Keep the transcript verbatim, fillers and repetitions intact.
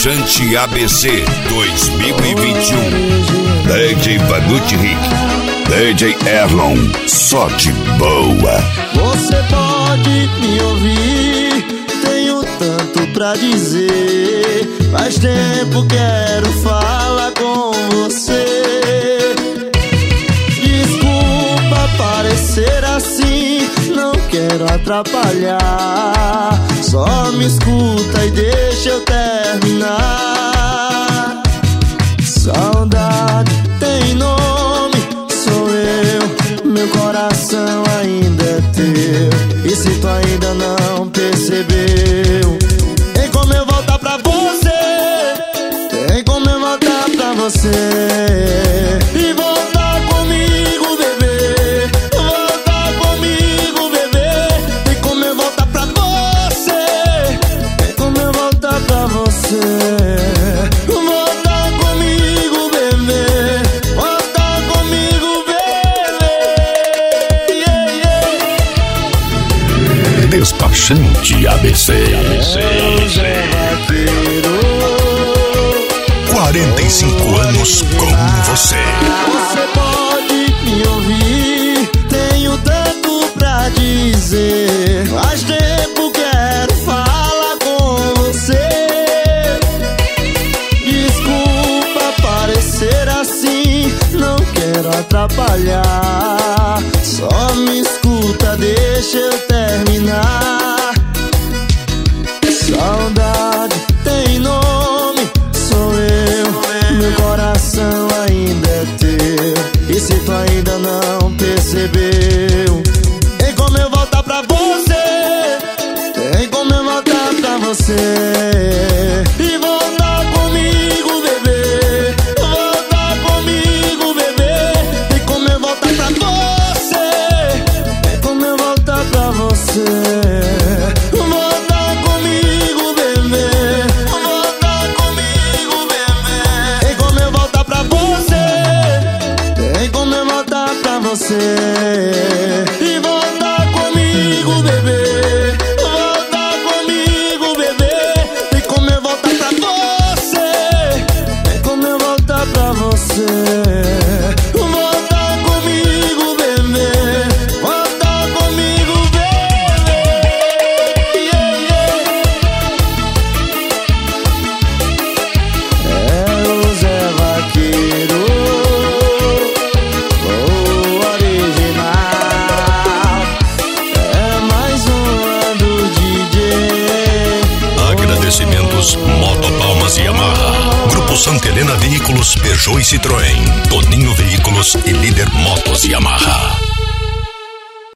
Despachante A B C dois mil e vinte e um. D J Vanucci Rick, D J Erlon, só de boa. Você pode me ouvir, tenho tanto pra dizer. Faz tempo quero falar com você. Desculpa parecer assim, não quero atrapalhar. Só me escuta e deixa eu terminar. Saudade tem nome, sou eu, meu coração ainda é teu. E se tu ainda não percebeu, tem como eu voltar pra você, tem como eu voltar pra você. E voltar comigo, bebê, voltar comigo, bebê. Tem como eu voltar pra você, tem como eu voltar pra você. Despachante A B C, quarenta e cinco anos com você. Você pode me ouvir, tenho tanto pra dizer. Faz tempo quero falar com você. Desculpa parecer assim, não quero atrapalhar. Só me escuta, deixa eu terminar. Saudade tem nome, sou eu, meu coração ainda é teu. E se tu ainda não percebeu, tem como eu voltar pra você, tem como eu voltar pra você. E voltar comigo, bebê, voltar comigo, bebê. Tem como eu voltar pra você, tem como eu voltar pra você. E voltar comigo, bebê, voltar comigo, bebê. Tem como eu voltar pra você, tem como eu voltar pra você. Voltar comigo, bebê, voltar comigo, bebê. Yeah, yeah. É o Zé Vaqueiro, Moto Palmas e Yamaha, Grupo Santa Helena Veículos, Peugeot e Citroën, Toninho Veículos e Líder Motos Yamaha.